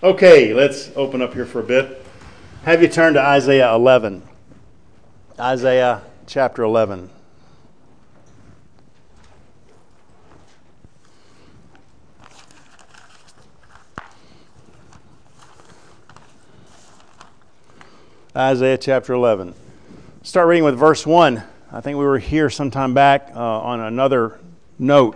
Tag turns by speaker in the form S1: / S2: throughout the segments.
S1: Okay, let's open up here for a bit. Have you turn to Isaiah 11. Isaiah chapter 11. Isaiah chapter 11. Start reading with verse 1. I think we were here sometime back on another note.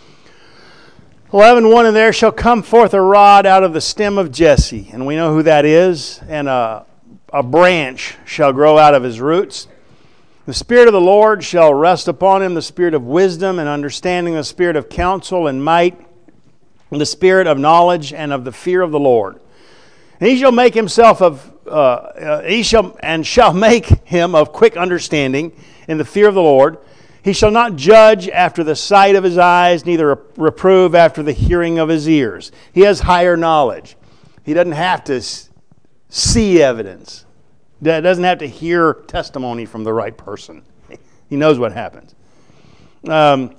S1: 11:1, and there shall come forth a rod out of the stem of Jesse, and we know who that is, and a branch shall grow out of his roots. The Spirit of the Lord shall rest upon him, the Spirit of wisdom and understanding, the Spirit of counsel and might, and the Spirit of knowledge and of the fear of the Lord. And he shall make himself shall make him of quick understanding in the fear of the Lord. He shall not judge after the sight of his eyes, neither reprove after the hearing of his ears. He has higher knowledge. He doesn't have to see evidence. He doesn't have to hear testimony from the right person. He knows what happens. But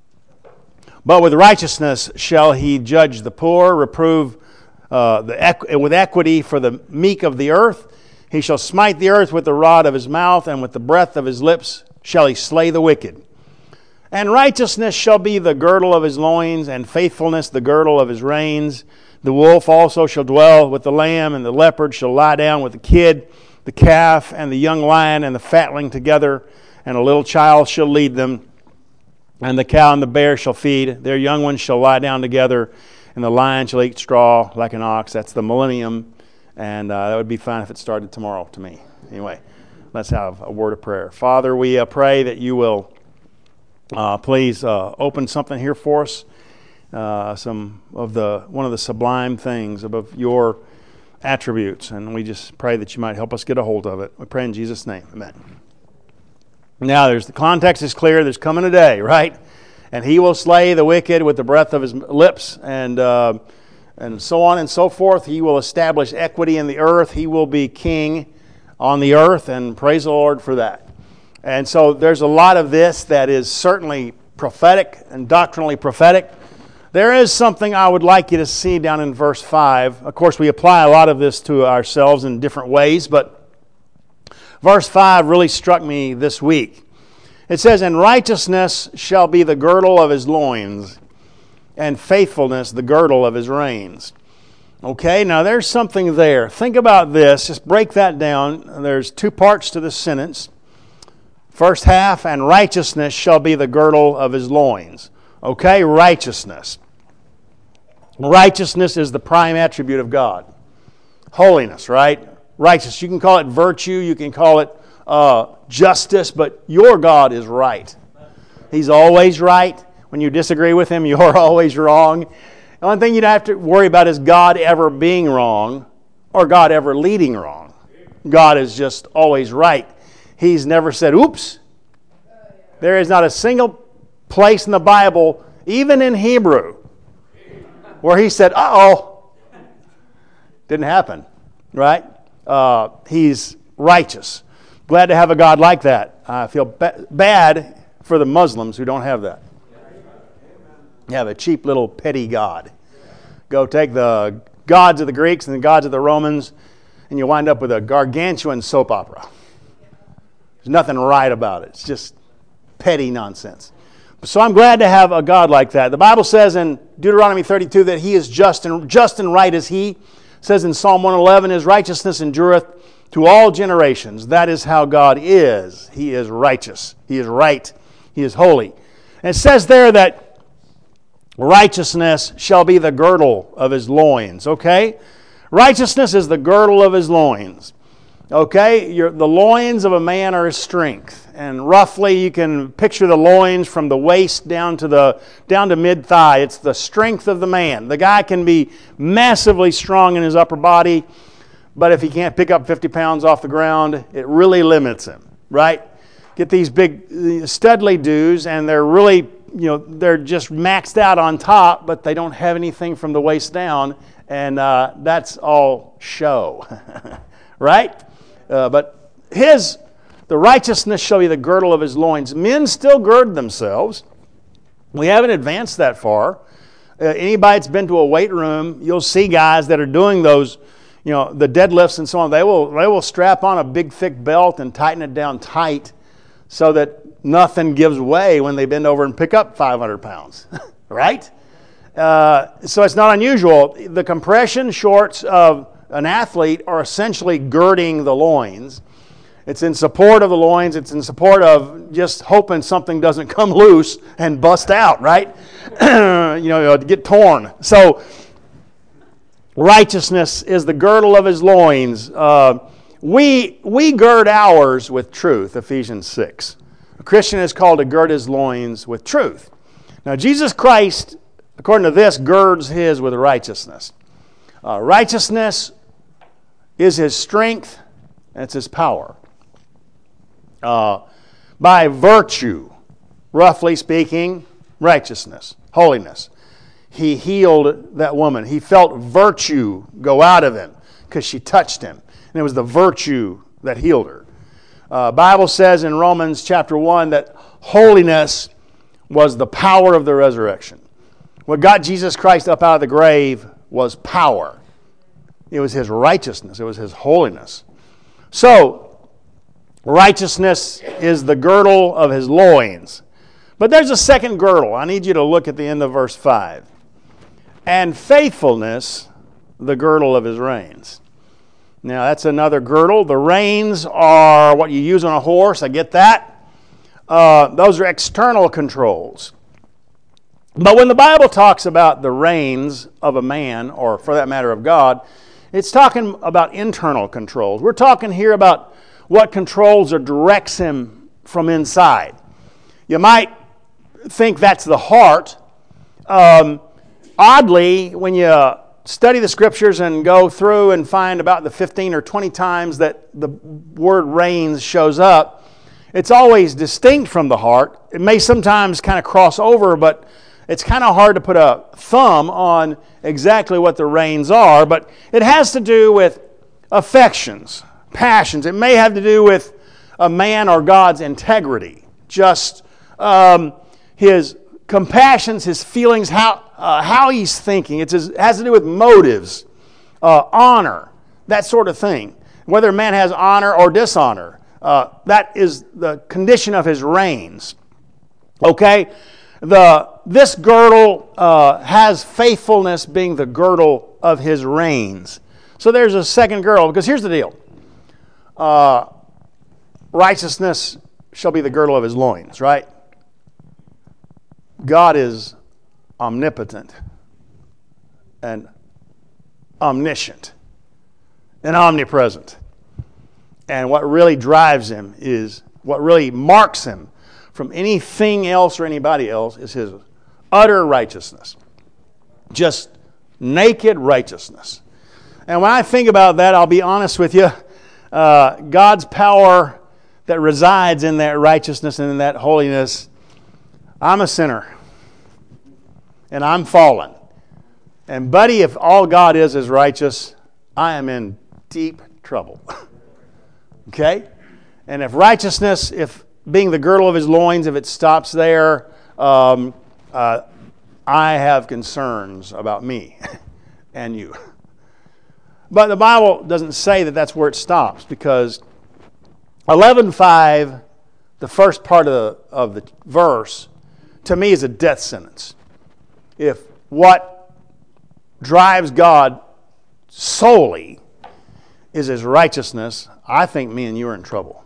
S1: with righteousness shall he judge the poor, reprove with equity for the meek of the earth. He shall smite the earth with the rod of his mouth, and with the breath of his lips shall he slay the wicked. And righteousness shall be the girdle of his loins, and faithfulness the girdle of his reins. The wolf also shall dwell with the lamb, and the leopard shall lie down with the kid, the calf, and the young lion, and the fatling together, and a little child shall lead them. And the cow and the bear shall feed, their young ones shall lie down together, and the lion shall eat straw like an ox. That's the millennium, and that would be fine if it started tomorrow to me. Anyway, let's have a word of prayer. Father, we pray that you will please open something here for us, one of the sublime things of your attributes, and we just pray that you might help us get a hold of it. We pray in Jesus' name, amen. Now, the context is clear. There's coming a day, right? And he will slay the wicked with the breath of his lips, and so on and so forth. He will establish equity in the earth. He will be king on the earth, and praise the Lord for that. And so there's a lot of this that is certainly prophetic and doctrinally prophetic. There is something I would like you to see down in verse 5. Of course, we apply a lot of this to ourselves in different ways, but verse 5 really struck me this week. It says, "And righteousness shall be the girdle of his loins, and faithfulness the girdle of his reins." Okay, now there's something there. Think about this. Just break that down. There's two parts to this sentence. First half, "And righteousness shall be the girdle of his loins." Okay, righteousness. Righteousness is the prime attribute of God. Holiness, right? Righteous. You can call it virtue. You can call it justice, but your God is right. He's always right. When you disagree with him, you're always wrong. The only thing you don't have to worry about is God ever being wrong or God ever leading wrong. God is just always right. He's never said, oops. There is not a single place in the Bible, even in Hebrew, where he said, uh-oh. Didn't happen, right? He's righteous. Glad to have a God like that. I feel bad for the Muslims who don't have that. You have a cheap little petty God. Go take the gods of the Greeks and the gods of the Romans, and you wind up with a gargantuan soap opera. There's nothing right about it. It's just petty nonsense. So I'm glad to have a God like that. The Bible says in Deuteronomy 32 that he is just and right as he. It says in Psalm 111, his righteousness endureth to all generations. That is how God is. He is righteous. He is right. He is holy. And it says there that righteousness shall be the girdle of his loins. Okay? Righteousness is the girdle of his loins. Okay? The loins of a man are his strength. And roughly you can picture the loins from the waist down to mid-thigh. It's the strength of the man. The guy can be massively strong in his upper body, but if he can't pick up 50 pounds off the ground, it really limits him, right? Get these big studly dudes, and they're really, they're just maxed out on top, but they don't have anything from the waist down, and that's all show, right? But the righteousness shall be the girdle of his loins. Men still gird themselves. We haven't advanced that far. Anybody that's been to a weight room, you'll see guys that are doing those, the deadlifts and so on. They will strap on a big thick belt and tighten it down tight so that nothing gives way when they bend over and pick up 500 pounds, right? So it's not unusual. The compression shorts of an athlete are essentially girding the loins. It's in support of the loins. It's in support of just hoping something doesn't come loose and bust out, right? Get torn. So righteousness is the girdle of his loins. We gird ours with truth, Ephesians 6. A Christian is called to gird his loins with truth. Now, Jesus Christ, according to this, girds his with righteousness. Righteousness is his strength, and it's his power. By virtue, roughly speaking, righteousness, holiness. He healed that woman. He felt virtue go out of him because she touched him. And it was the virtue that healed her. Bible says in Romans chapter 1 that holiness was the power of the resurrection. What got Jesus Christ up out of the grave was power. It was his righteousness. It was his holiness. So, righteousness is the girdle of his loins. But there's a second girdle. I need you to look at the end of verse 5. And faithfulness, the girdle of his reins. Now, that's another girdle. The reins are what you use on a horse. I get that. Those are external controls. But when the Bible talks about the reins of a man, or for that matter of God, it's talking about internal controls. We're talking here about what controls or directs him from inside. You might think that's the heart. Oddly, when you study the Scriptures and go through and find about the 15 or 20 times that the word reins shows up, it's always distinct from the heart. It may sometimes kind of cross over, but it's kind of hard to put a thumb on exactly what the reins are, but it has to do with affections, passions. It may have to do with a man or God's integrity, just his compassions, his feelings, how he's thinking. It has to do with motives, honor, that sort of thing. Whether a man has honor or dishonor, that is the condition of his reins. Okay? This girdle has faithfulness being the girdle of his reins. So there's a second girdle, because here's the deal. Righteousness shall be the girdle of his loins, right? God is omnipotent and omniscient and omnipresent. And what really drives him is, what really marks him from anything else or anybody else is his utter righteousness. Just naked righteousness. And when I think about that, I'll be honest with you, God's power that resides in that righteousness and in that holiness, I'm a sinner. And I'm fallen. And buddy, if all God is righteous, I am in deep trouble. Okay? And if righteousness, if being the girdle of his loins, if it stops there, I have concerns about me and you. But the Bible doesn't say that that's where it stops, because 11:5, the first part of the verse, to me is a death sentence. If what drives God solely is his righteousness, I think me and you are in trouble.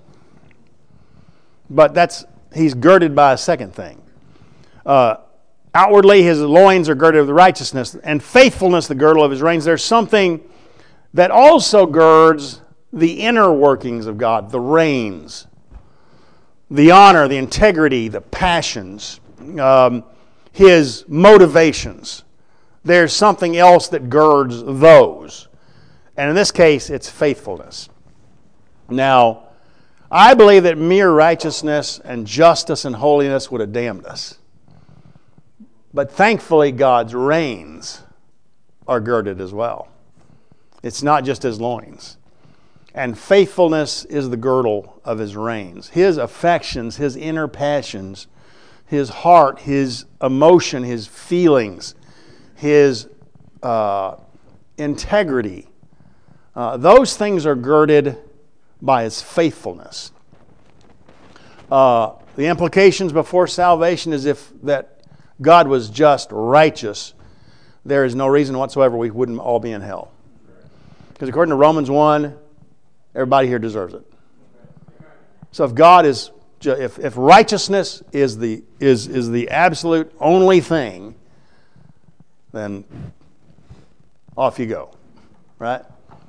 S1: But he's girded by a second thing. Outwardly, his loins are girded with righteousness, and faithfulness, the girdle of his reins. There's something that also girds the inner workings of God, the reins, the honor, the integrity, the passions, his motivations. There's something else that girds those. And in this case, it's faithfulness. Now, I believe that mere righteousness and justice and holiness would have damned us. But thankfully, God's reins are girded as well. It's not just his loins. And faithfulness is the girdle of his reins. His affections, his inner passions, his heart, his emotion, his feelings, His integrity. Those things are girded by His faithfulness. The implications before salvation is if that God was just righteous, there is no reason whatsoever we wouldn't all be in hell. Because according to Romans 1, everybody here deserves it. So if God is, if righteousness is the absolute only thing, then off you go, right?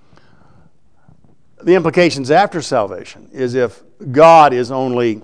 S1: The implications after salvation is if God's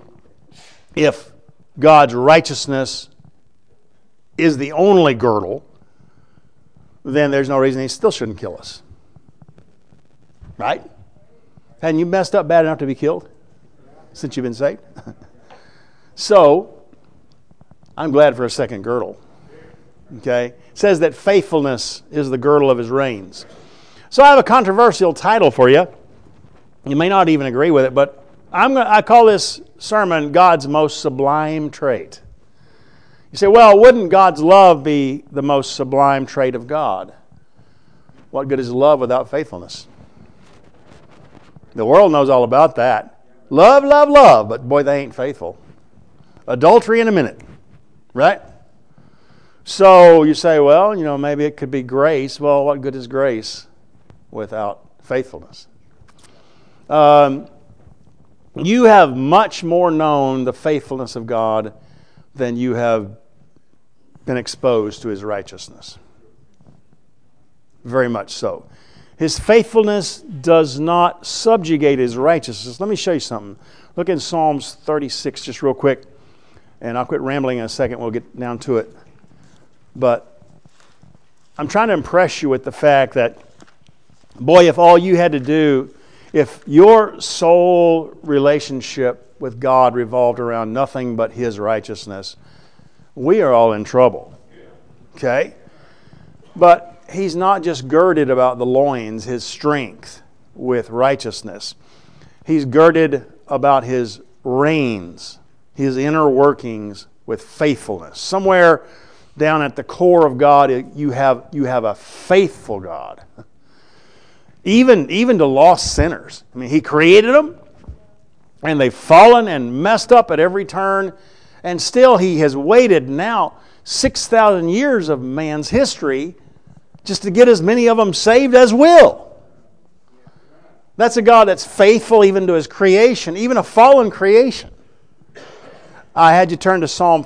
S1: righteousness is the only girdle, then there's no reason He still shouldn't kill us. Right? Hadn't you messed up bad enough to be killed since you've been saved? So, I'm glad for a second girdle. Okay? It says that faithfulness is the girdle of His reins. So I have a controversial title for you. You may not even agree with it, but I call this sermon God's Most Sublime Trait. You say, well, wouldn't God's love be the most sublime trait of God? What good is love without faithfulness? The world knows all about that. Love, love, love, but boy, they ain't faithful. Adultery in a minute, right? So you say, well, maybe it could be grace. Well, what good is grace without faithfulness? You have much more known the faithfulness of God than you have been exposed to His righteousness. Very much so. His faithfulness does not subjugate His righteousness. Let me show you something. Look in Psalms 36 just real quick, and I'll quit rambling in a second. We'll get down to it. But I'm trying to impress you with the fact that, boy, if all you had to do, if your sole relationship with God revolved around nothing but His righteousness, we are all in trouble. Okay? But He's not just girded about the loins, His strength, with righteousness. He's girded about His reins, His inner workings with faithfulness. Somewhere down at the core of God, you have a faithful God. Even to lost sinners. I mean, He created them, and they've fallen and messed up at every turn, and still He has waited now 6,000 years of man's history just to get as many of them saved as will. That's a God that's faithful even to His creation, even a fallen creation. I had you turn to Psalm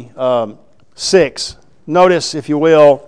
S1: 36. Notice, if you will,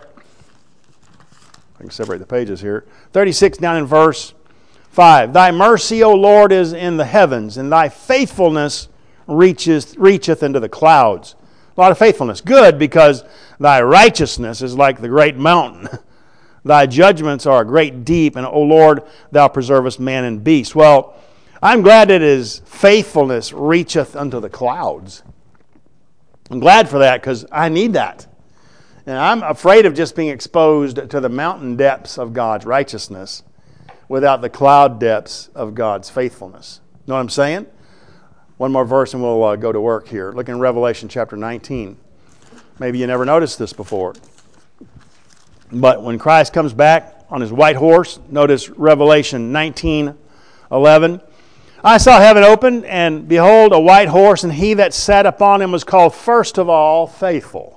S1: I can separate the pages here. 36 down in verse 5. Thy mercy, O Lord, is in the heavens, and Thy faithfulness reacheth into the clouds. A lot of faithfulness. Good, because Thy righteousness is like the great mountain. Thy judgments are a great deep, and, O Lord, Thou preservest man and beast. Well, I'm glad that His faithfulness reacheth unto the clouds. I'm glad for that, because I need that. And I'm afraid of just being exposed to the mountain depths of God's righteousness without the cloud depths of God's faithfulness. Know what I'm saying? One more verse and we'll go to work here. Look in Revelation chapter 19. Maybe you never noticed this before. But when Christ comes back on His white horse, notice Revelation 19:11. I saw heaven open, and behold, a white horse, and He that sat upon him was called first of all faithful.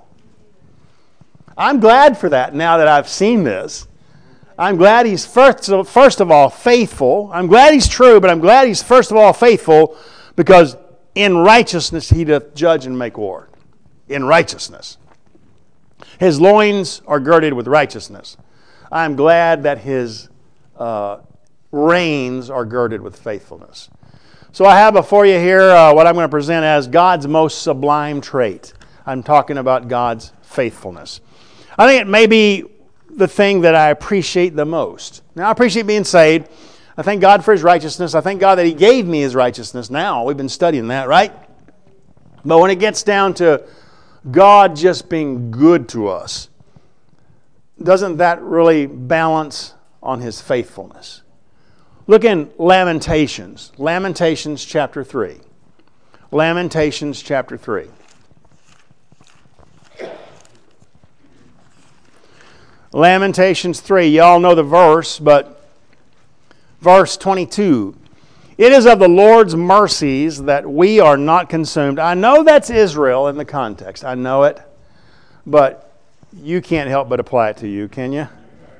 S1: I'm glad for that now that I've seen this. I'm glad He's first of all faithful. I'm glad He's true, but I'm glad He's first of all faithful, because in righteousness He doth judge and make war. In righteousness. His loins are girded with righteousness. I'm glad that His reins are girded with faithfulness. So I have before you here what I'm going to present as God's most sublime trait. I'm talking about God's faithfulness. I think it may be the thing that I appreciate the most. Now, I appreciate being saved. I thank God for His righteousness. I thank God that He gave me His righteousness now. We've been studying that, right? But when it gets down to God just being good to us, doesn't that really balance on His faithfulness? Look in Lamentations. Lamentations chapter 3. Lamentations chapter 3. Lamentations 3, you all know the verse, but verse 22. It is of the Lord's mercies that we are not consumed. I know that's Israel in the context. I know it. But you can't help but apply it to you, can you?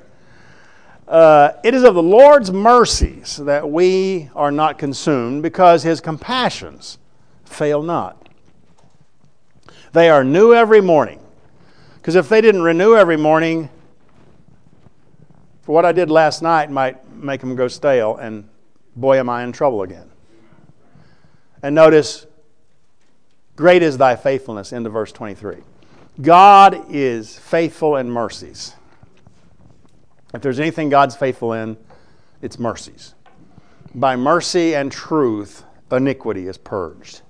S1: It is of the Lord's mercies that we are not consumed, because His compassions fail not. They are new every morning. Because if they didn't renew every morning, for what I did last night might make them go stale, and boy, am I in trouble again. And notice, great is thy faithfulness, into verse 23. God is faithful in mercies. If there's anything God's faithful in, it's mercies. By mercy and truth, iniquity is purged.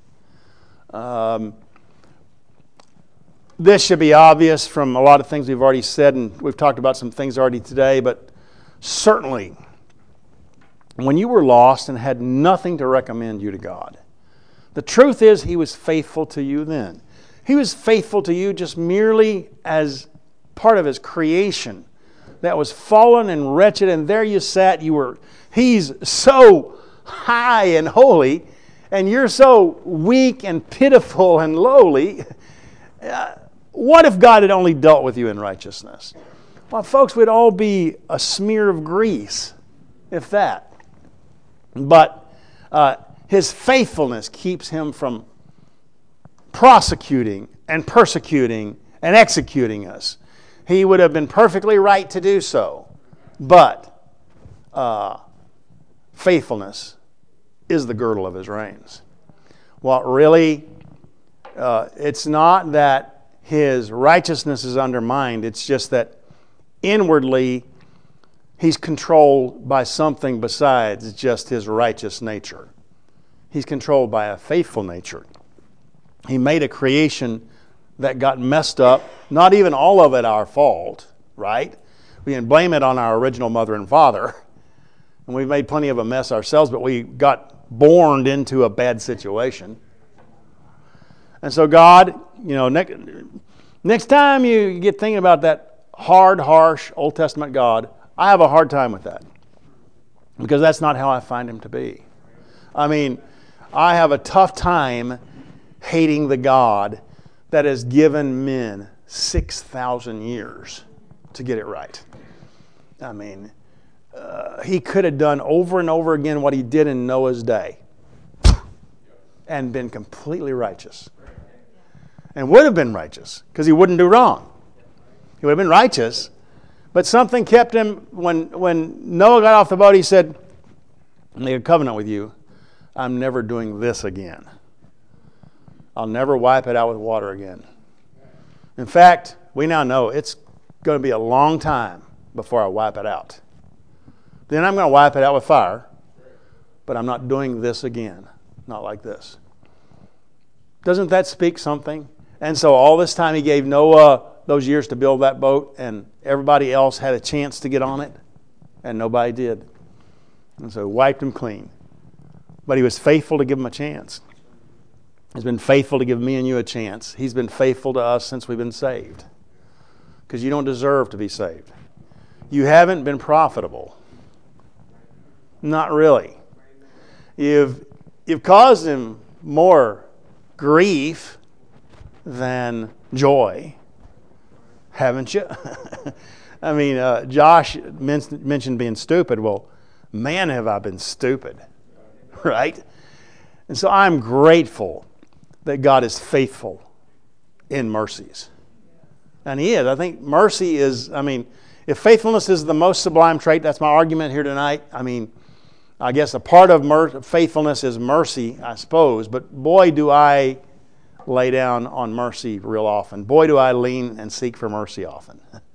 S1: This should be obvious from a lot of things we've already said, and we've talked about some things already today, but certainly, when you were lost and had nothing to recommend you to God, the truth is He was faithful to you then. He was faithful to you just merely as part of His creation that was fallen and wretched, and there you sat. He's so high and holy, and you're so weak and pitiful and lowly. What if God had only dealt with you in righteousness? Well, folks, we'd all be a smear of grease, if that. But His faithfulness keeps Him from prosecuting and persecuting and executing us. He would have been perfectly right to do so. But faithfulness is the girdle of His reins. What really, it's not that His righteousness is undermined. It's just that inwardly He's controlled by something besides just His righteous nature. He's controlled by a faithful nature. He made a creation that got messed up. Not even all of it our fault, right? We can blame it on our original mother and father. And we've made plenty of a mess ourselves, but we got born into a bad situation. And so God, next time you get thinking about that hard, harsh Old Testament God, I have a hard time with that. Because that's not how I find Him to be. I mean, I have a tough time hating the God that has given men 6,000 years to get it right. I mean, He could have done over and over again what He did in Noah's day and been completely righteous. And would have been righteous, because He wouldn't do wrong. He would have been righteous, but something kept Him. When Noah got off the boat, He said, "I make a covenant with you. I'm never doing this again. I'll never wipe it out with water again." In fact, we now know it's going to be a long time before I wipe it out. Then I'm going to wipe it out with fire, but I'm not doing this again. Not like this. Doesn't that speak something? And so all this time He gave Noah those years to build that boat, and everybody else had a chance to get on it, and nobody did. And so He wiped them clean. But He was faithful to give them a chance. He's been faithful to give me and you a chance. He's been faithful to us since we've been saved. Because you don't deserve to be saved. You haven't been profitable. Not really. You've caused Him more grief than joy, haven't you? I mean, Josh mentioned being stupid. Well, man, have I been stupid, right? And so I'm grateful that God is faithful in mercies. And He is. I think mercy is, if faithfulness is the most sublime trait, that's my argument here tonight. I guess a part of faithfulness is mercy, I suppose. But boy, do I lay down on mercy real often. Boy, do I lean and seek for mercy often.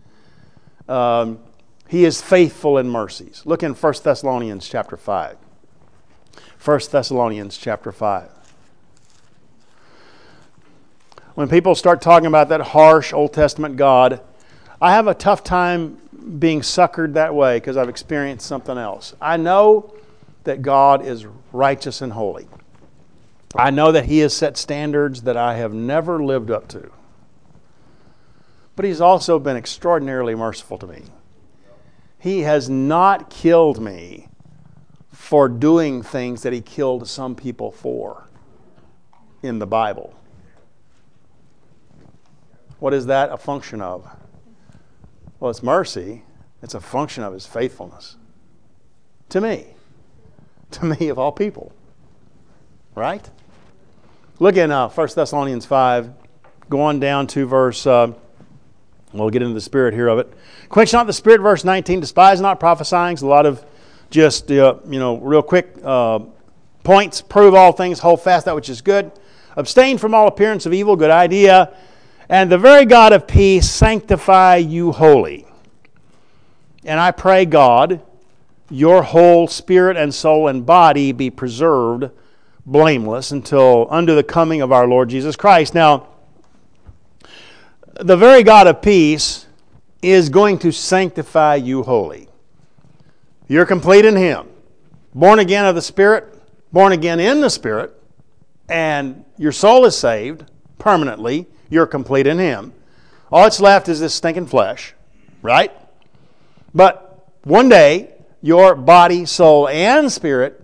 S1: He is faithful in mercies. Look in 1 Thessalonians chapter 5. 1 Thessalonians chapter 5. When people start talking about that harsh Old Testament God, I have a tough time being suckered that way because I've experienced something else. I know that God is righteous and holy. I know that He has set standards that I have never lived up to. But He's also been extraordinarily merciful to me. He has not killed me for doing things that He killed some people for in the Bible. What is that a function of? Well, it's mercy. It's a function of His faithfulness. To me. To me of all people. Right? Look in 1 Thessalonians 5. Go on down to verse... we'll get into the spirit here of it. Quench not the spirit, verse 19. Despise not prophesying. It's a lot of just, real quick points. Prove all things. Hold fast that which is good. Abstain from all appearance of evil. Good idea. And the very God of peace sanctify you wholly. And I pray, God, your whole spirit and soul and body be preserved blameless until unto the coming of our Lord Jesus Christ. Now, the very God of peace is going to sanctify you wholly. You're complete in Him. Born again of the Spirit, born again in the Spirit, and your soul is saved permanently. You're complete in Him. All that's left is this stinking flesh, right? But one day, your body, soul, and spirit,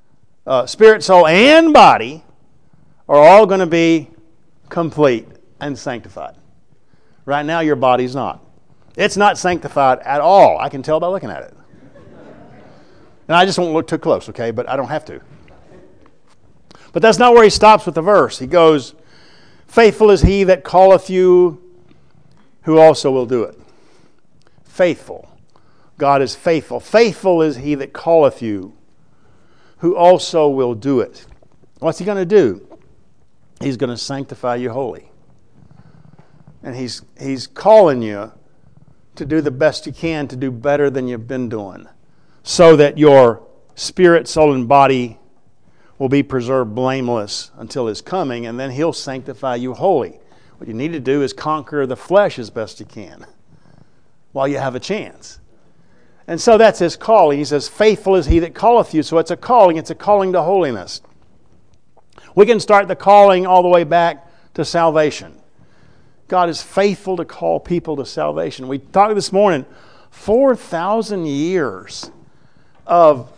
S1: soul, and body are all going to be complete and sanctified. Right now, your body's not. It's not sanctified at all. I can tell by looking at it. And I just won't look too close, okay? But I don't have to. But that's not where he stops with the verse. He goes, faithful is He that calleth you, who also will do it. Faithful. God is faithful. Faithful is He that calleth you, who also will do it. What's He going to do? He's going to sanctify you wholly. And He's calling you to do the best you can, to do better than you've been doing, so that your spirit, soul, and body will be preserved blameless until His coming, and then He'll sanctify you wholly. What you need to do is conquer the flesh as best you can while you have a chance. And so that's His calling. He says, faithful is He that calleth you. So it's a calling. It's a calling to holiness. We can start the calling all the way back to salvation. God is faithful to call people to salvation. We talked this morning, 4,000 years of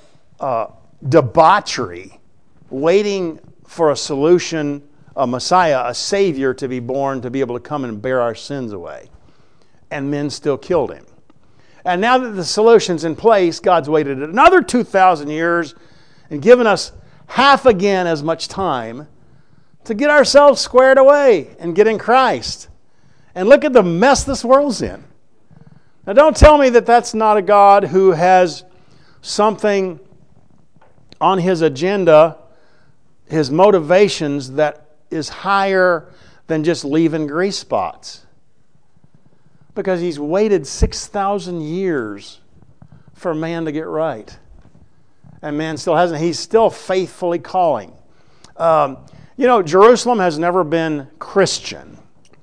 S1: debauchery waiting for a solution, a Messiah, a Savior to be born, to be able to come and bear our sins away. And men still killed Him. And now that the solution's in place, God's waited another 2,000 years and given us half again as much time to get ourselves squared away and get in Christ. And look at the mess this world's in. Now don't tell me that that's not a God who has something on His agenda, His motivations, that is higher than just leaving grease spots. Because He's waited 6,000 years for man to get right. And man still hasn't. He's still faithfully calling. Jerusalem has never been Christian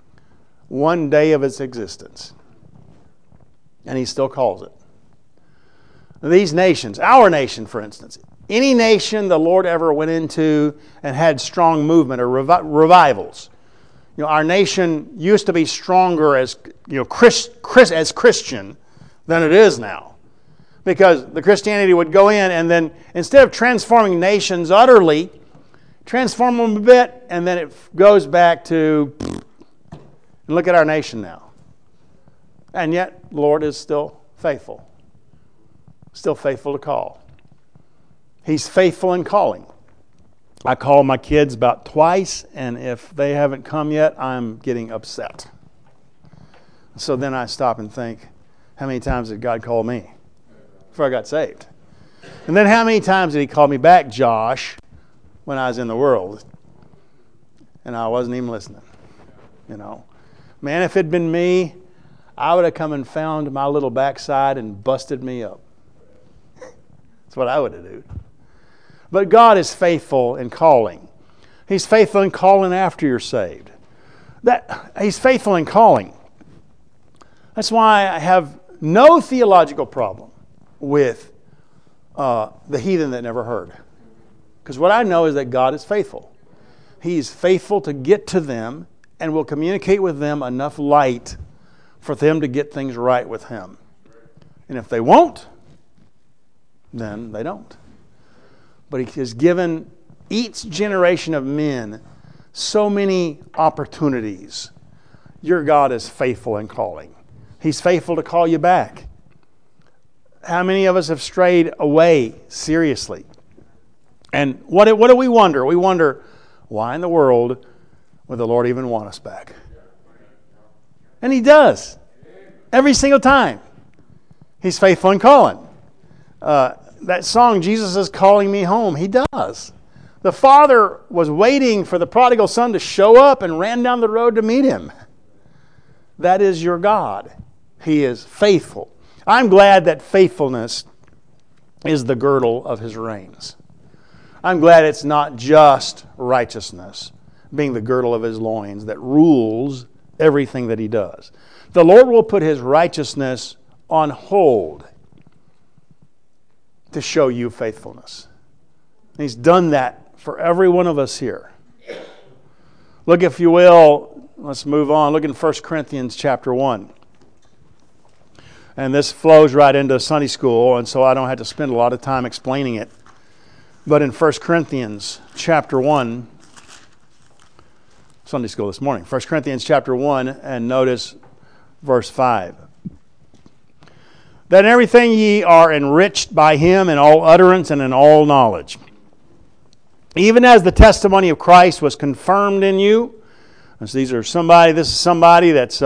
S1: one day of its existence. And He still calls it. These nations, our nation for instance, any nation the Lord ever went into and had strong movement or revivals. Our nation used to be stronger as Christian than it is now. Because the Christianity would go in and then instead of transforming nations utterly, transform them a bit, and then it goes back to... And look at our nation now. And yet, the Lord is still faithful. Still faithful to call. He's faithful in calling. I call my kids about twice, and if they haven't come yet, I'm getting upset. So then I stop and think, how many times did God call me before I got saved? And then how many times did He call me back, Josh, when I was in the world? And I wasn't even listening. Man, if it'd been me, I would have come and found my little backside and busted me up. That's what I would have done. But God is faithful in calling. He's faithful in calling after you're saved. He's faithful in calling. That's why I have no theological problem with the heathen that never heard. Because what I know is that God is faithful. He's faithful to get to them and will communicate with them enough light for them to get things right with Him. And if they won't, then they don't. But He has given each generation of men so many opportunities. Your God is faithful in calling. He's faithful to call you back. How many of us have strayed away seriously? And what do we wonder? We wonder, why in the world would the Lord even want us back? And He does. Every single time. He's faithful in calling. That song, Jesus is calling me home. He does. The Father was waiting for the prodigal son to show up and ran down the road to meet him. That is your God. He is faithful. I'm glad that faithfulness is the girdle of His reins. I'm glad it's not just righteousness being the girdle of His loins that rules everything that He does. The Lord will put His righteousness on hold to show you faithfulness. He's done that for every one of us here. Look, if you will, let's move on. Look in 1 Corinthians chapter 1. And this flows right into Sunday school, and so I don't have to spend a lot of time explaining it. But in 1 Corinthians chapter 1, Sunday school this morning, 1 Corinthians chapter 1, and notice verse 5. That in everything ye are enriched by Him in all utterance and in all knowledge. Even as the testimony of Christ was confirmed in you. And so this is somebody that's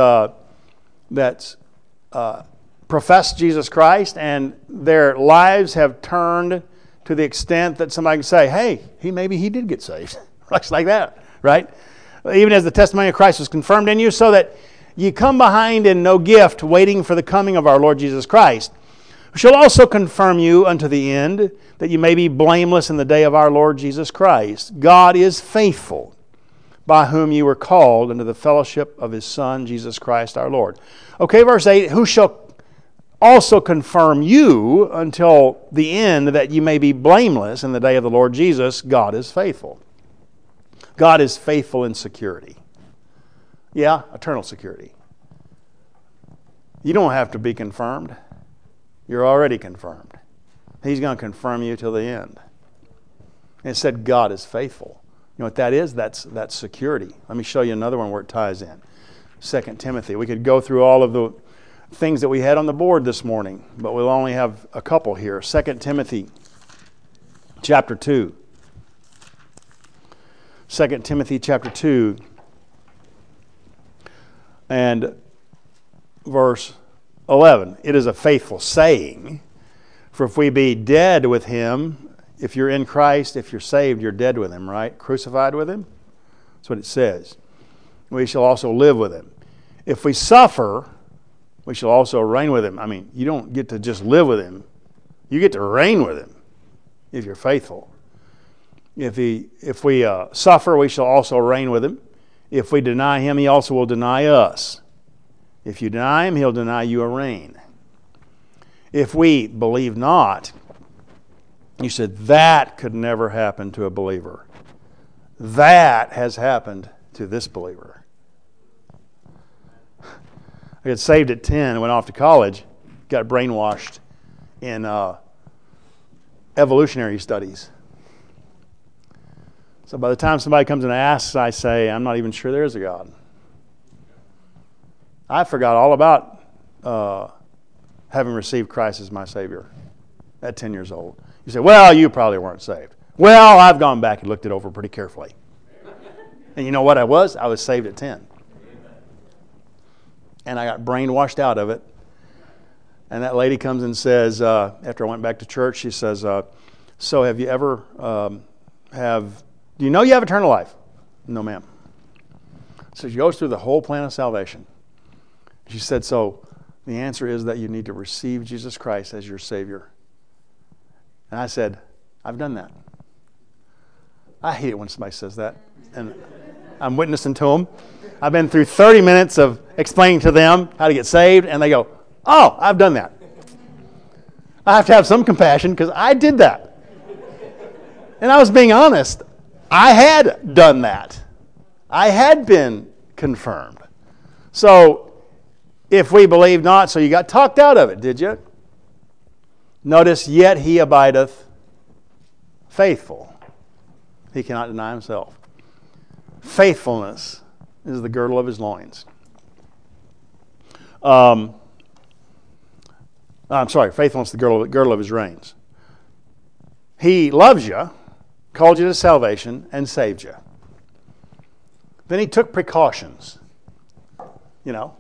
S1: professed Jesus Christ, and their lives have turned to the extent that somebody can say, hey, maybe he did get saved. Like that, right? Even as the testimony of Christ was confirmed in you, so that ye come behind in no gift, waiting for the coming of our Lord Jesus Christ, who shall also confirm you unto the end, that you may be blameless in the day of our Lord Jesus Christ. God is faithful, by whom you were called into the fellowship of His Son, Jesus Christ our Lord. Okay, verse 8, who shall also confirm you until the end, that you may be blameless in the day of the Lord Jesus. God is faithful. God is faithful in security. Yeah, eternal security. You don't have to be confirmed. You're already confirmed. He's going to confirm you till the end. And it said God is faithful. You know what that is? That's security. Let me show you another one where it ties in. 2 Timothy. We could go through all of the things that we had on the board this morning, but we'll only have a couple here. 2 Timothy chapter 2. 2 Timothy chapter 2 and verse 11. It is a faithful saying, for if we be dead with Him, if you're in Christ, if you're saved, you're dead with Him, right? Crucified with Him. That's what it says. We shall also live with Him. If we suffer, we shall also reign with Him. I mean, you don't get to just live with Him. You get to reign with Him if you're faithful. If we suffer, we shall also reign with Him. If we deny Him, He also will deny us. If you deny Him, He'll deny you a reign. If we believe not, you said, that could never happen to a believer. That has happened to this believer. I got saved at 10, went off to college, got brainwashed in evolutionary studies. So by the time somebody comes and asks, I say, I'm not even sure there is a God. I forgot all about having received Christ as my Savior at 10 years old. You say, well, you probably weren't saved. Well, I've gone back and looked it over pretty carefully. And you know what I was? I was saved at 10. And I got brainwashed out of it. And that lady comes and says, after I went back to church, she says, so have you ever, do you know you have eternal life? No, ma'am. So she goes through the whole plan of salvation. She said, so the answer is that you need to receive Jesus Christ as your Savior. And I said, I've done that. I hate it when somebody says that. And I'm witnessing to them. I've been through 30 minutes of explaining to them how to get saved, and they go, oh, I've done that. I have to have some compassion because I did that. And I was being honest. I had done that. I had been confirmed. So If we believe not, so you got talked out of it, did you? Notice, yet he abideth faithful. He cannot deny himself. Faithfulness is the girdle of his loins. I'm sorry, faithfulness is the girdle of his reins. He loves you, called you to salvation, and saved you. Then he took precautions. You know,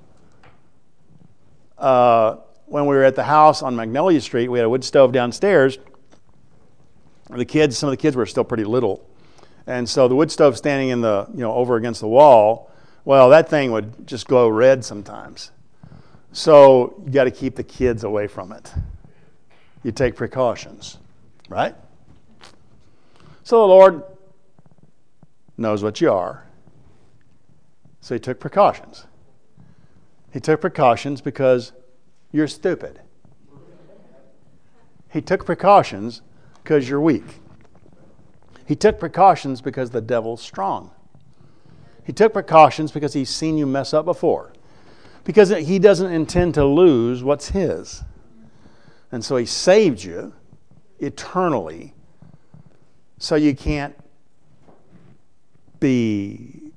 S1: when we were at the house on Magnolia Street, we had a wood stove downstairs. Some of the kids were still pretty little. And so the wood stove standing in the, over against the wall, well, that thing would just glow red sometimes. So you got to keep the kids away from it. You take precautions, right? So the Lord knows what you are. So he took precautions. He took precautions because you're stupid. He took precautions because you're weak. He took precautions because the devil's strong. He took precautions because he's seen you mess up before. Because he doesn't intend to lose what's his. And so he saved you eternally so you can't be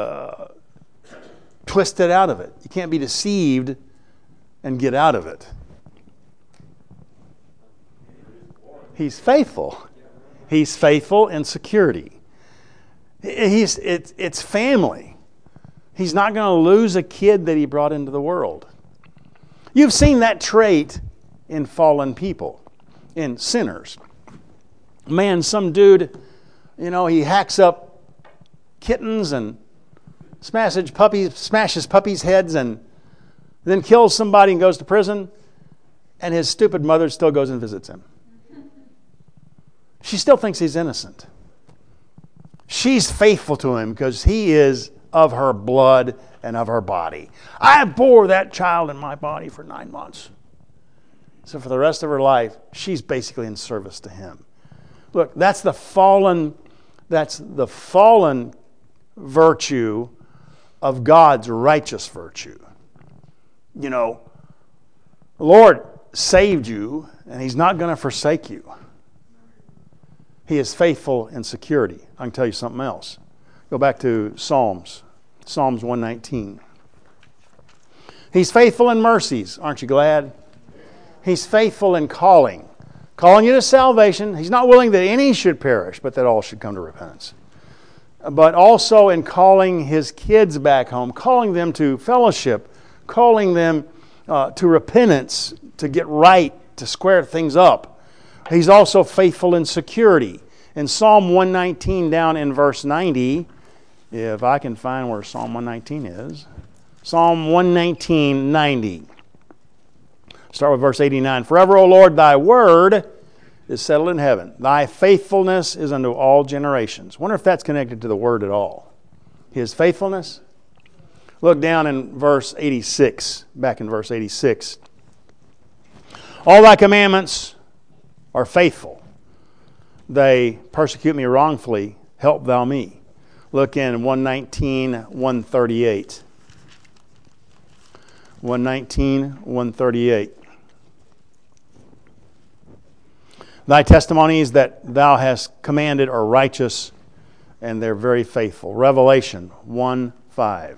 S1: twisted out of it. You can't be deceived and get out of it. He's faithful. He's faithful in security. It's family. He's not going to lose a kid that he brought into the world. You've seen that trait in fallen people, in sinners. Man, some dude, he hacks up kittens and smashes puppies' heads and then kills somebody and goes to prison, and his stupid mother still goes and visits him. She still thinks he's innocent. She's faithful to him because he is of her blood and of her body. I bore that child in my body for 9 months. So for the rest of her life, she's basically in service to him. Look, that's the fallen virtue of God's righteous virtue. The Lord saved you, and he's not going to forsake you. He is faithful in security. I can tell you something else. Go back to Psalms 119. He's faithful in mercies. Aren't you glad? He's faithful in calling you to salvation. He's not willing that any should perish, but that all should come to repentance. But also in calling his kids back home, calling them to fellowship, calling them to repentance, to get right, to square things up. He's also faithful in security. In Psalm 119 down in verse 90, if I can find where Psalm 119 is. Psalm 119, 90. Start with verse 89. Forever, O Lord, thy word is settled in heaven. Thy faithfulness is unto all generations. Wonder if that's connected to the word at all. His faithfulness. Look down in verse 86. Back in verse 86. All thy commandments are faithful. They persecute me wrongfully. Help thou me. Look in 119, 138. 119, 138. Thy testimonies that thou hast commanded are righteous, and they're very faithful. Revelation 1:5.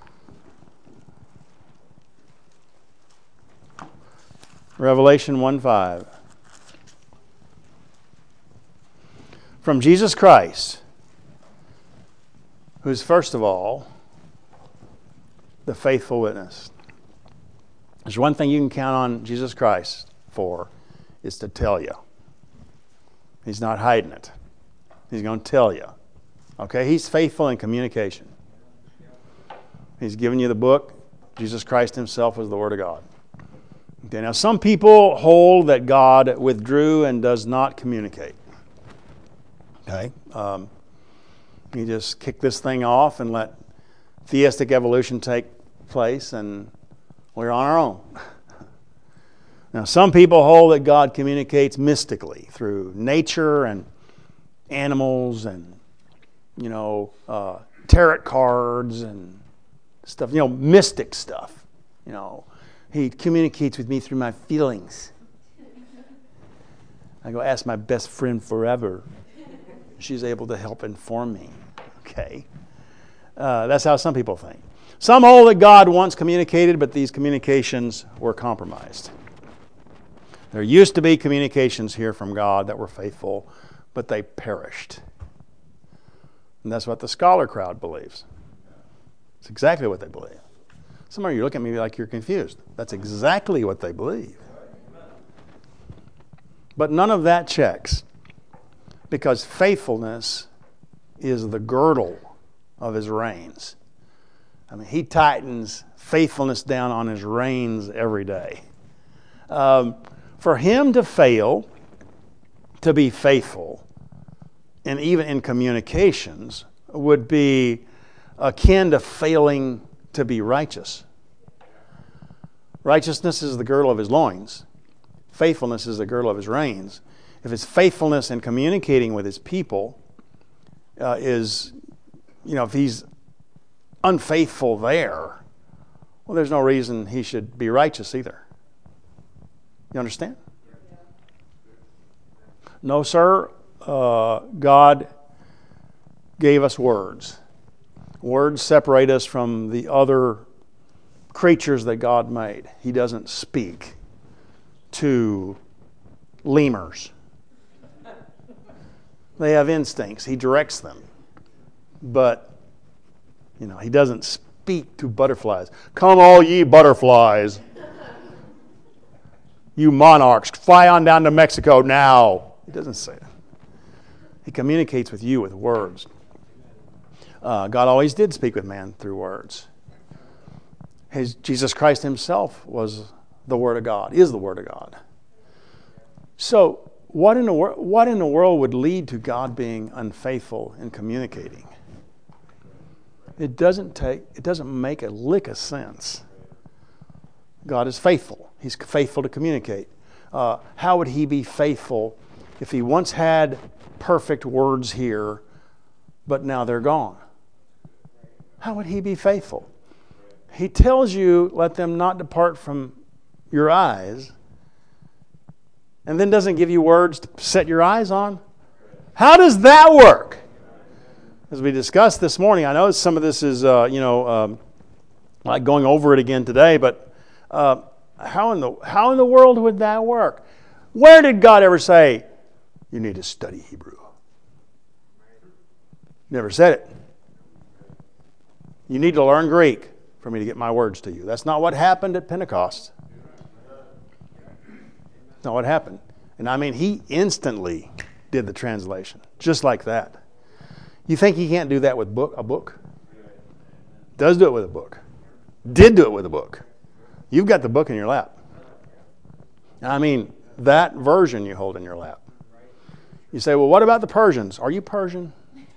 S1: Revelation 1:5. From Jesus Christ, who is first of all the faithful witness. There's one thing you can count on Jesus Christ for, is to tell you. He's not hiding it. He's going to tell you. Okay? He's faithful in communication. He's given you the book. Jesus Christ himself was the Word of God. Okay, now some people hold that God withdrew and does not communicate. Okay? You just kick this thing off and let theistic evolution take place, and we're on our own. Now, some people hold that God communicates mystically through nature and animals and, tarot cards and stuff, mystic stuff. He communicates with me through my feelings. I go ask my best friend forever. She's able to help inform me. Okay. That's how some people think. Some hold that God once communicated, but these communications were compromised. There used to be communications here from God that were faithful, but they perished. And that's what the scholar crowd believes. It's exactly what they believe. Some of you look at me like you're confused. That's exactly what they believe. But none of that checks, because faithfulness is the girdle of his reins. I mean, he tightens faithfulness down on his reins every day. For him to fail to be faithful, and even in communications, would be akin to failing to be righteous. Righteousness is the girdle of his loins. Faithfulness is the girdle of his reins. If his faithfulness in communicating with his people if he's unfaithful there, well, there's no reason he should be righteous either. You understand? No, sir. God gave us words. Words separate us from the other creatures that God made. He doesn't speak to lemurs. They have instincts. He directs them. But, he doesn't speak to butterflies. Come all ye butterflies. You monarchs, fly on down to Mexico now. He doesn't say that. He communicates with you with words. God always did speak with man through words. Jesus Christ himself was the Word of God, is the Word of God. So, what in the world would lead to God being unfaithful in communicating? It doesn't make a lick of sense. God is faithful. He's faithful to communicate. How would he be faithful if he once had perfect words here, but now they're gone? How would he be faithful? He tells you, let them not depart from your eyes, and then doesn't give you words to set your eyes on. How does that work? As we discussed this morning, I know some of this is, like going over it again today, but how in the world would that work? Where did God ever say, you need to study Hebrew? Never said it. You need to learn Greek for me to get my words to you. That's not what happened at Pentecost. That's not what happened. And I mean, he instantly did the translation, just like that. You think he can't do that with a book? Does do it with a book. Did do it with a book. You've got the book in your lap. I mean, that version you hold in your lap. You say, well, what about the Persians? Are you Persian?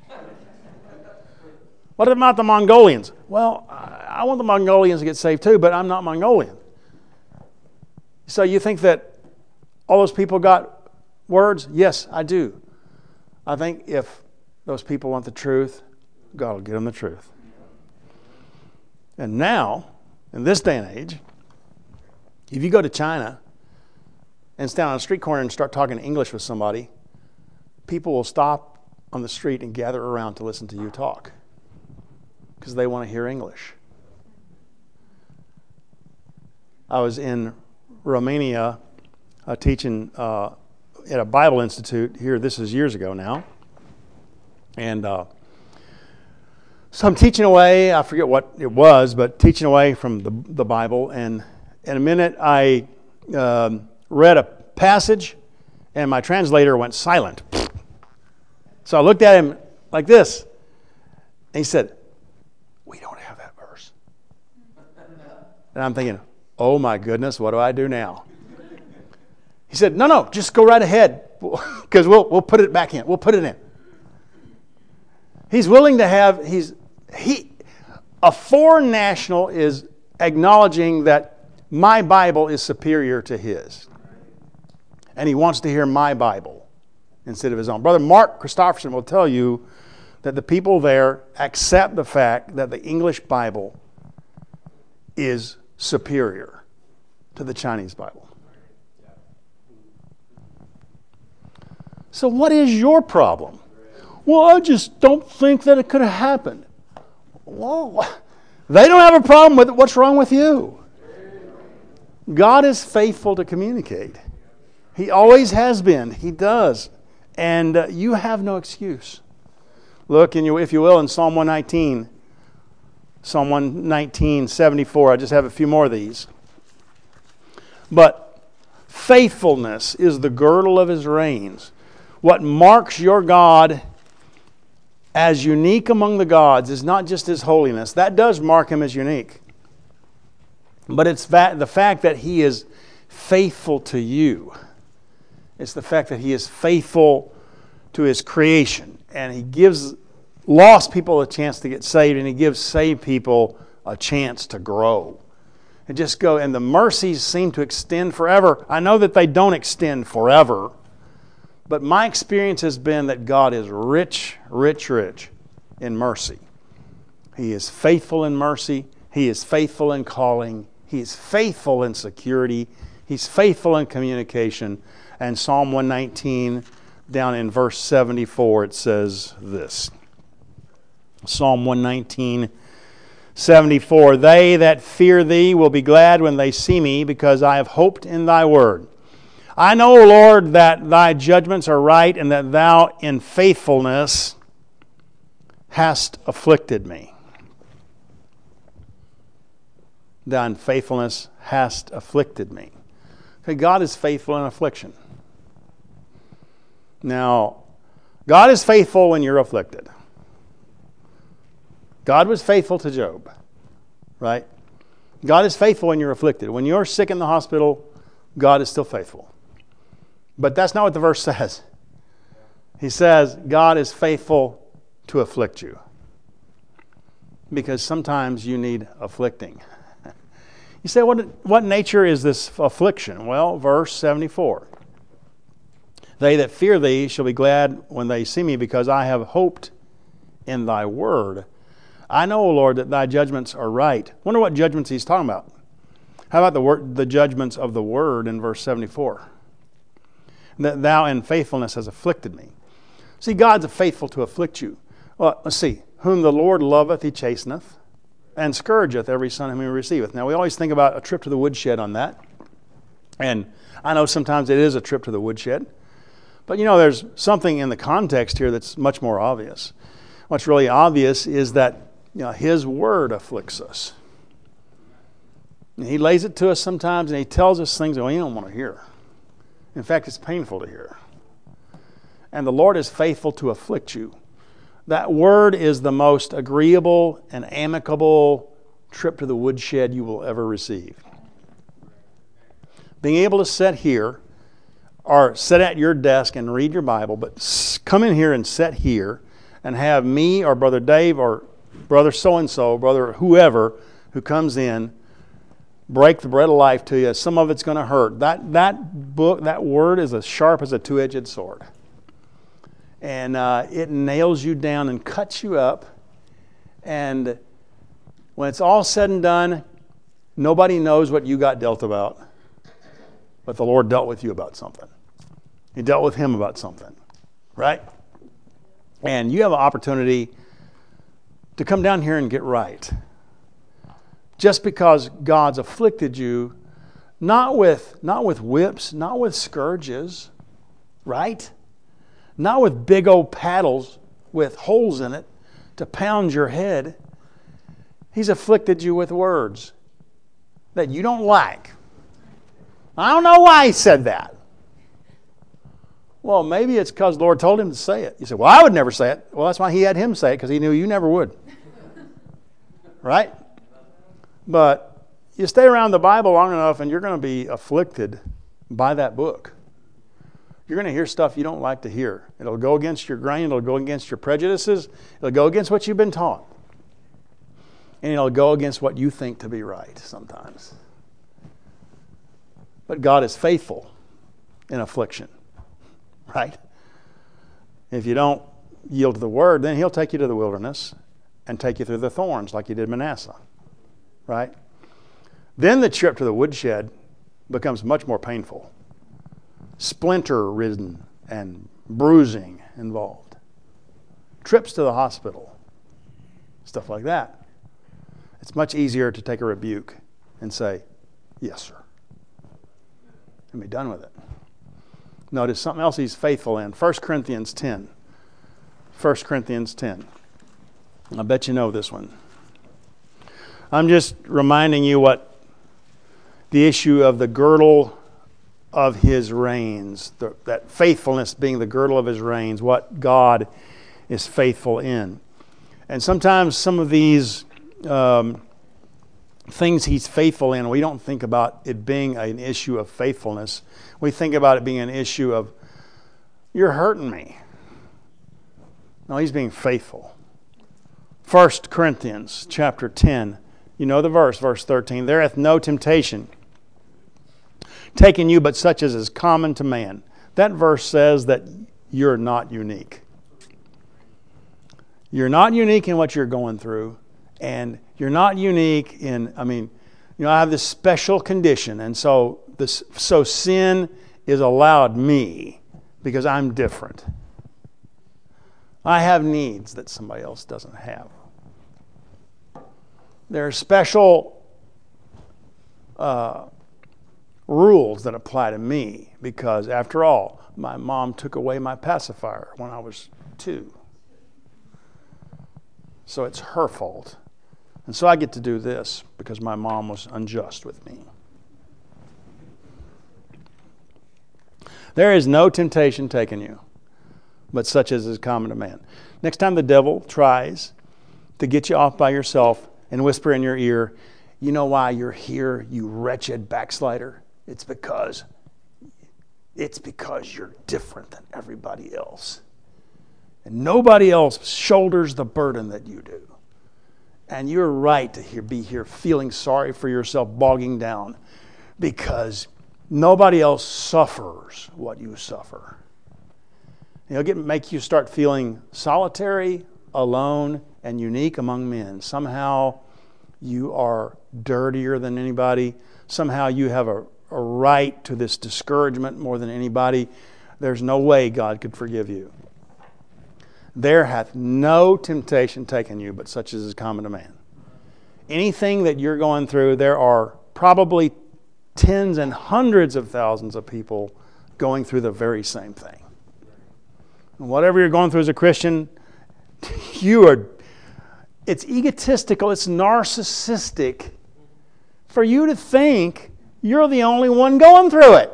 S1: What about the Mongolians? Well, I want the Mongolians to get saved too, but I'm not Mongolian. So you think that all those people got words? Yes, I do. I think if those people want the truth, God will give them the truth. And now, in this day and age, if you go to China and stand on a street corner and start talking English with somebody, people will stop on the street and gather around to listen to you talk because they want to hear English. I was in Romania teaching at a Bible Institute here. This is years ago now. And so I'm teaching away. I forget what it was, but teaching away from the Bible. And in a minute, I read a passage, and my translator went silent. So I looked at him like this, and he said, "We don't have that verse." And I'm thinking, oh my goodness, what do I do now? He said, no, just go right ahead, because we'll put it back in. We'll put it in. He's willing to have, a foreign national is acknowledging that my Bible is superior to his. And he wants to hear my Bible instead of his own. Brother Mark Christopherson will tell you that the people there accept the fact that the English Bible is superior to the Chinese Bible. So what is your problem? Well, I just don't think that it could have happened. Well, they don't have a problem with it. What's wrong with you? God is faithful to communicate. He always has been. He does. And you have no excuse. Look, if you will, in Psalm 119. Psalm 119, 74. I just have a few more of these. But faithfulness is the girdle of His reins. What marks your God as unique among the gods is not just His holiness. That does mark Him as unique. But it's the fact that He is faithful to you. It's the fact that He is faithful to His creation. And He gives lost people a chance to get saved, and He gives saved people a chance to grow. And and the mercies seem to extend forever. I know that they don't extend forever, but my experience has been that God is rich, rich, rich in mercy. He is faithful in mercy. He is faithful in calling. He is faithful in security. He's faithful in communication. And Psalm 119, down in verse 74, it says this. Psalm 119, 74. They that fear Thee will be glad when they see me, because I have hoped in Thy word. I know, Lord, that Thy judgments are right, and that Thou in faithfulness hast afflicted me. Thou in faithfulness hast afflicted me. Okay, God is faithful in affliction. Now, God is faithful when you're afflicted. God was faithful to Job, right? God is faithful when you're afflicted. When you're sick in the hospital, God is still faithful. But that's not what the verse says. He says God is faithful to afflict you. Because sometimes you need afflicting. You say, what nature is this affliction? Well, verse 74. They that fear Thee shall be glad when they see me, because I have hoped in Thy word. I know, O Lord, that Thy judgments are right. Wonder what judgments He's talking about. How about the judgments of the word in verse 74? That Thou in faithfulness hast afflicted me. See, God's faithful to afflict you. Well, let's see. Whom the Lord loveth, He chasteneth, and scourgeth every son whom He receiveth. Now, we always think about a trip to the woodshed on that. And I know sometimes it is a trip to the woodshed. But there's something in the context here that's much more obvious. What's really obvious is that His word afflicts us. And He lays it to us sometimes, and He tells us things that we don't want to hear. In fact, it's painful to hear. And the Lord is faithful to afflict you. That word is the most agreeable and amicable trip to the woodshed you will ever receive. Being able to sit here or sit at your desk and read your Bible, but come in here and sit here and have me or Brother Dave or Brother so-and-so, Brother whoever who comes in, break the bread of life to you. Some of it's going to hurt. That word is as sharp as a two-edged sword. And it nails you down and cuts you up. And when it's all said and done, nobody knows what you got dealt about. But the Lord dealt with you about something. He dealt with him about something. Right? And you have an opportunity to come down here and get right. Just because God's afflicted you, not with whips, not with scourges, right? Not with big old paddles with holes in it to pound your head. He's afflicted you with words that you don't like. I don't know why He said that. Well, maybe it's because the Lord told him to say it. You say, well, I would never say it. Well, that's why He had him say it, because He knew you never would. Right? But you stay around the Bible long enough and you're going to be afflicted by that book. You're going to hear stuff you don't like to hear. It'll go against your grain. It'll go against your prejudices. It'll go against what you've been taught. And it'll go against what you think to be right sometimes. But God is faithful in affliction. Right? If you don't yield to the word, then He'll take you to the wilderness and take you through the thorns like He did Manasseh. Right? Then the trip to the woodshed becomes much more painful. Splinter-ridden and bruising involved. Trips to the hospital. Stuff like that. It's much easier to take a rebuke and say, yes, sir, and be done with it. Notice something else he's faithful in. 1 Corinthians 10. 1 Corinthians 10. I bet you know this one. I'm just reminding you what the issue of the girdle of his reins, that faithfulness being the girdle of his reins, what God is faithful in. And sometimes some of these things he's faithful in, we don't think about it being an issue of faithfulness. We think about it being an issue of, you're hurting me. No, he's being faithful. 1 Corinthians chapter 10, you know the verse 13. There hath no temptation taken you but such as is common to man. That verse says that you're not unique. You're not unique in what you're going through. And you're not unique in, I have this special condition. And so sin is allowed me because I'm different. I have needs that somebody else doesn't have. There are special rules that apply to me because, after all, my mom took away my pacifier when I was 2. So it's her fault. And so I get to do this because my mom was unjust with me. There is no temptation taken you, but such as is common to man. Next time the devil tries to get you off by yourself and whisper in your ear, you know why you're here, you wretched backslider? It's because you're different than everybody else. And nobody else shoulders the burden that you do. And you're right to be here feeling sorry for yourself, bogging down, because nobody else suffers what you suffer. It'll make you start feeling solitary, alone, and unique among men. Somehow you are dirtier than anybody. Somehow you have a right to this discouragement more than anybody. There's no way God could forgive you. There hath no temptation taken you, but such as is common to man. Anything that you're going through, there are probably tens and hundreds of thousands of people going through the very same thing. And whatever you're going through as a Christian, it's egotistical, it's narcissistic for you to think you're the only one going through it.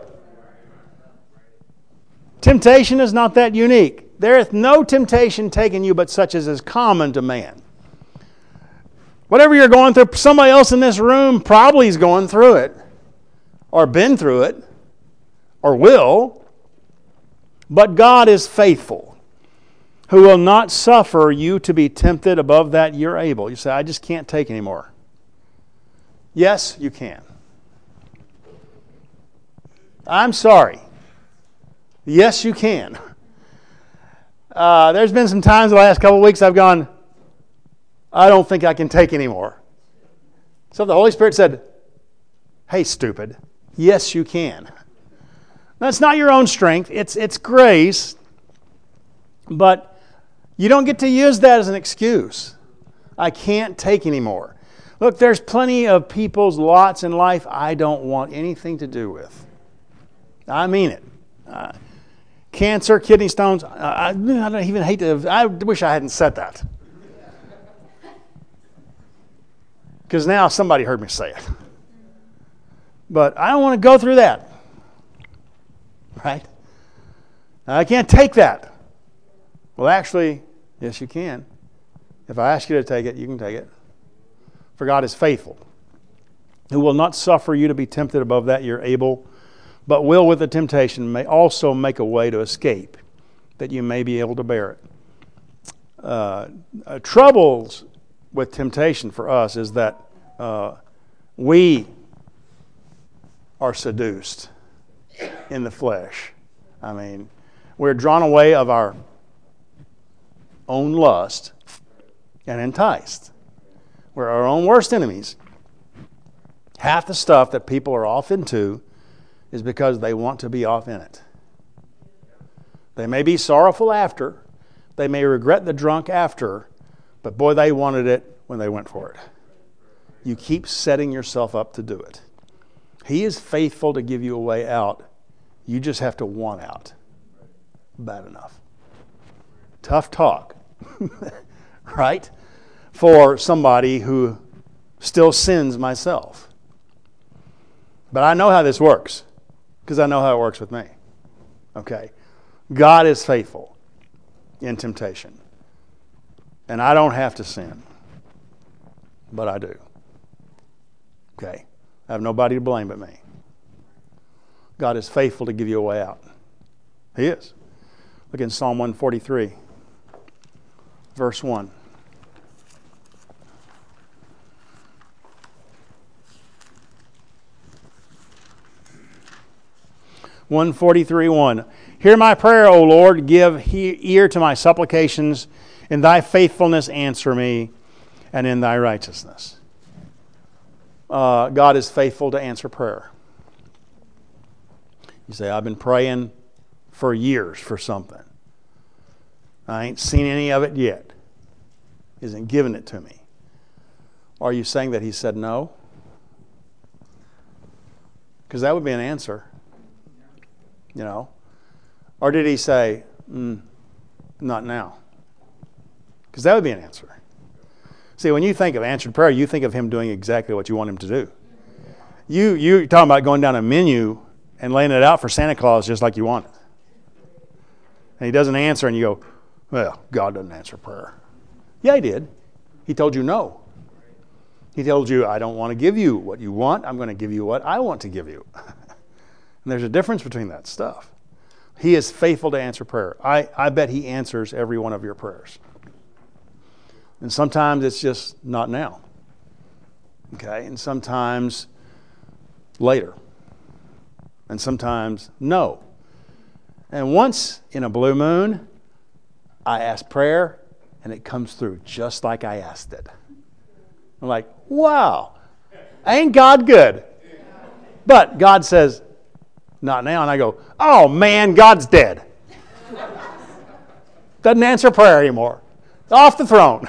S1: Temptation is not that unique. There hath no temptation taken you but such as is common to man. Whatever you're going through, somebody else in this room probably is going through it, or been through it, or will. But God is faithful, who will not suffer you to be tempted above that you're able. You say, I just can't take anymore. Yes, you can. I'm sorry. Yes, you can. There's been some times the last couple of weeks I've gone, I don't think I can take anymore. So the Holy Spirit said, hey, stupid, yes, you can. That's not your own strength. It's grace. But you don't get to use that as an excuse. I can't take anymore. Look, there's plenty of people's lots in life I don't want anything to do with. I mean it. Cancer, kidney stones, I don't even hate to, I wish I hadn't said that. Because now somebody heard me say it. But I don't want to go through that. Right? I can't take that. Well, actually, yes, you can. If I ask you to take it, you can take it. For God is faithful, who will not suffer you to be tempted above that you're able, but will with the temptation may also make a way to escape, that you may be able to bear it. Troubles with temptation for us is that we are seduced in the flesh. I mean, we're drawn away of our own lust and enticed. We're our own worst enemies. Half the stuff that people are off into is because they want to be off in it. They may be sorrowful after. They may regret the drunk after. But boy, they wanted it when they went for it. You keep setting yourself up to do it. He is faithful to give you a way out. You just have to want out. Bad enough. Tough talk. Right? For somebody who still sins myself. But I know how this works. Because I know how it works with me. Okay? God is faithful in temptation. And I don't have to sin. But I do. Okay? I have nobody to blame but me. God is faithful to give you a way out. He is. Look in Psalm 143, verse 1. Psalm 143:1. Hear my prayer, O Lord. Give ear to my supplications. In thy faithfulness answer me, and in thy righteousness. God is faithful to answer prayer. You say, I've been praying for years for something. I ain't seen any of it yet. He hasn't given it to me. Are you saying that he said no? Because that would be an answer. You know? Or did he say, not now? Because that would be an answer. See, when you think of answered prayer, you think of him doing exactly what you want him to do. You're talking about going down a menu and laying it out for Santa Claus just like you want it. And he doesn't answer and you go, well, God doesn't answer prayer. Yeah, he did. He told you no. He told you, I don't want to give you what you want. I'm going to give you what I want to give you. And there's a difference between that stuff. He is faithful to answer prayer. I bet he answers every one of your prayers. And sometimes it's just not now. Okay? And sometimes later. And sometimes no. And once in a blue moon, I ask prayer and it comes through just like I asked it. I'm like, wow, ain't God good? But God says, not now. And I go, oh man, God's dead. Doesn't answer prayer anymore. Off the throne.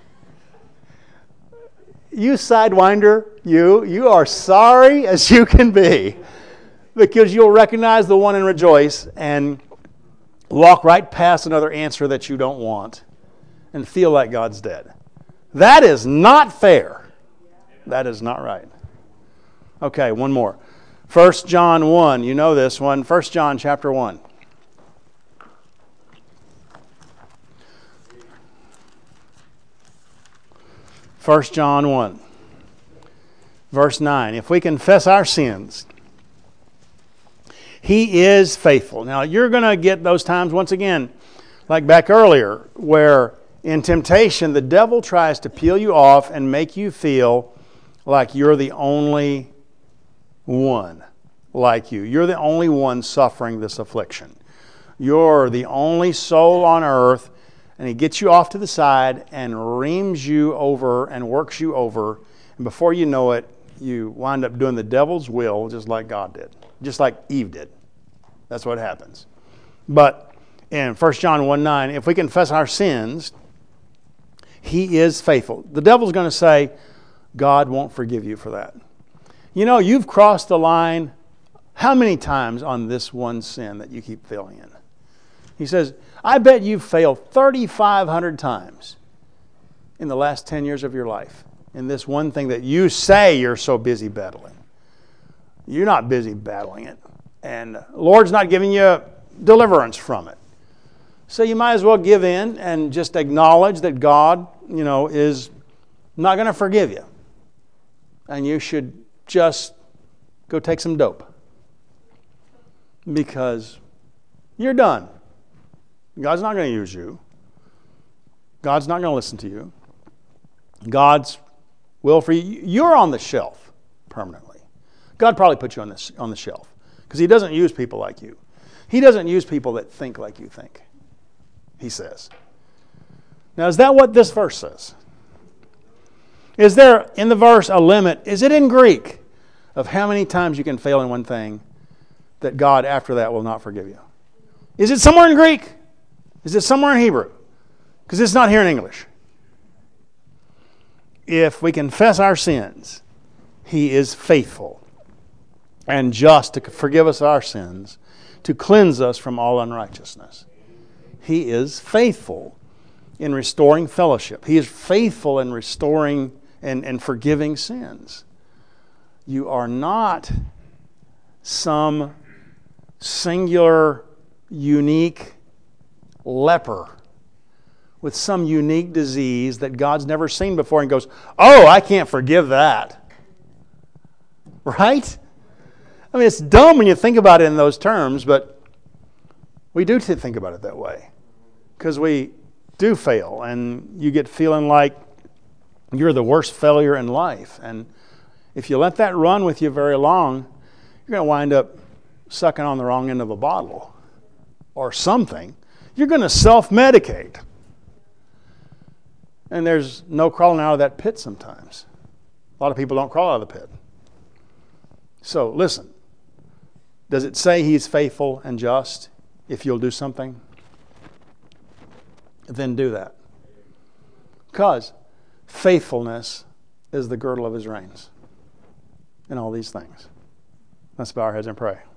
S1: You sidewinder, you are sorry as you can be. Because you'll recognize the one and rejoice and walk right past another answer that you don't want and feel like God's dead. That is not fair. That is not right. Okay, one more. 1 John 1. You know this one. 1 John chapter 1. First John 1, verse 9. If we confess our sins, he is faithful. Now, you're going to get those times once again, like back earlier, where in temptation, the devil tries to peel you off and make you feel like you're the only one like you. You're the only one suffering this affliction. You're the only soul on earth. And he gets you off to the side and reams you over and works you over. And before you know it, you wind up doing the devil's will just like God did. Just like Eve did. That's what happens. But in 1 John 1:9, if we confess our sins, he is faithful. The devil's going to say, God won't forgive you for that. You know, you've crossed the line how many times on this one sin that you keep failing in? He says, I bet you've failed 3,500 times in the last 10 years of your life in this one thing that you say you're so busy battling. You're not busy battling it. And the Lord's not giving you deliverance from it. So you might as well give in and just acknowledge that God, is not going to forgive you. And you should just go take some dope. Because you're done. God's not going to use you. God's not going to listen to you. God's will for you, you're on the shelf permanently. God probably put you on the shelf because he doesn't use people like you. He doesn't use people that think like you think, he says. Now, is that what this verse says? Is there in the verse a limit? Is it in Greek? of how many times you can fail in one thing that God after that will not forgive you. Is it somewhere in Greek? Is it somewhere in Hebrew? Because it's not here in English. If we confess our sins, He is faithful and just to forgive us our sins, to cleanse us from all unrighteousness. He is faithful in restoring fellowship. He is faithful in restoring and forgiving sins. You are not some singular, unique leper with some unique disease that God's never seen before and goes, oh, I can't forgive that. Right? I mean, it's dumb when you think about it in those terms, but we do think about it that way. Because we do fail, and you get feeling like you're the worst failure in life. And if you let that run with you very long, you're going to wind up sucking on the wrong end of a bottle or something. You're going to self-medicate. And there's no crawling out of that pit sometimes. A lot of people don't crawl out of the pit. So listen, does it say He's faithful and just if you'll do something? Then do that. Because faithfulness is the girdle of His reins in all these things. Let's bow our heads and pray.